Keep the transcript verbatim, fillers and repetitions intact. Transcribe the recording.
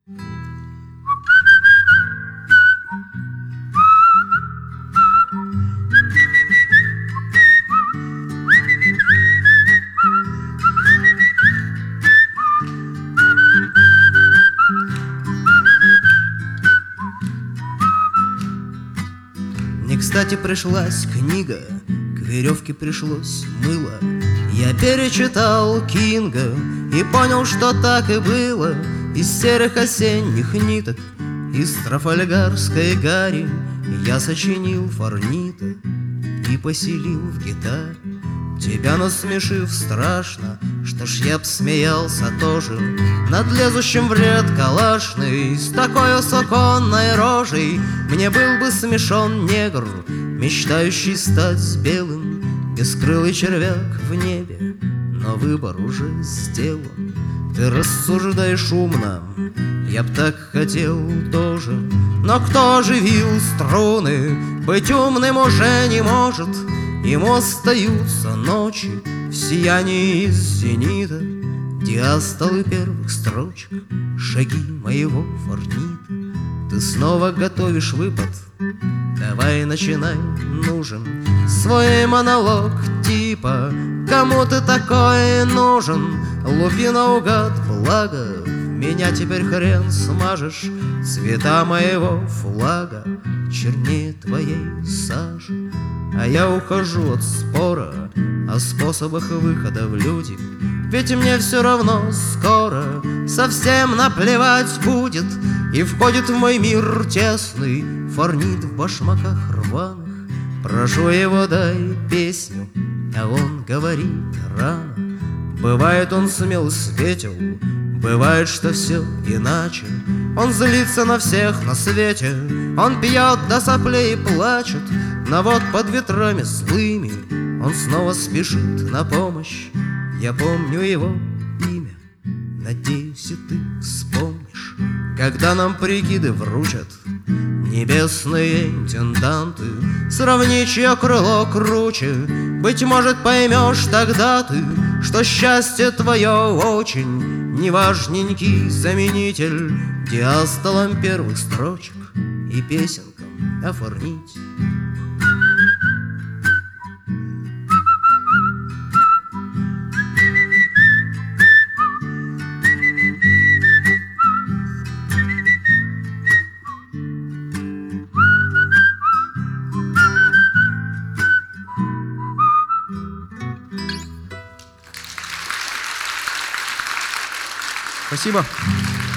Не кстати пришлась книга, к веревке пришлось мыло. Я перечитал Кинга и понял, что так и было. Из серых осенних ниток, из трафальгарской гари я сочинил форнита и поселил в гитаре. Тебя насмешив страшно, что ж я б смеялся тоже над лезущим в ряд калашный. С такой соконной рожей мне был бы смешон негр, мечтающий стать с белым, бескрылый червяк в небе. Но выбор уже сделан, ты рассуждаешь умно, я б так хотел тоже. Но кто оживил струны, быть умным уже не может. Ему остаются ночи в сиянии из зенита, диастолы первых строчек, шаги моего форнита. Ты снова готовишь выпад, давай начинай, нужен свой монолог типа «Кому ты такой нужен?» Лупи наугад, благо, в меня теперь хрен смажешь. Цвета моего флага чернее твоей сажи. А я ухожу от спора о способах выхода в люди, ведь мне все равно скоро совсем наплевать будет. И входит в мой мир тесный форнит в башмаках рваных. Прошу его, дай песню, а он говорит рано. Бывает, он смел светил, бывает, что все иначе. Он злится на всех на свете, он пьет до соплей и плачет. Но вот под ветрами злыми он снова спешит на помощь. Я помню его имя, надеюсь, и ты вспомнишь. Когда нам прикиды вручат небесные интенданты, сравни, чье крыло круче. Быть может, поймешь тогда ты, что счастье твое очень неважненький заменитель диастолам первых строчек и песенкам оформить. Спасибо.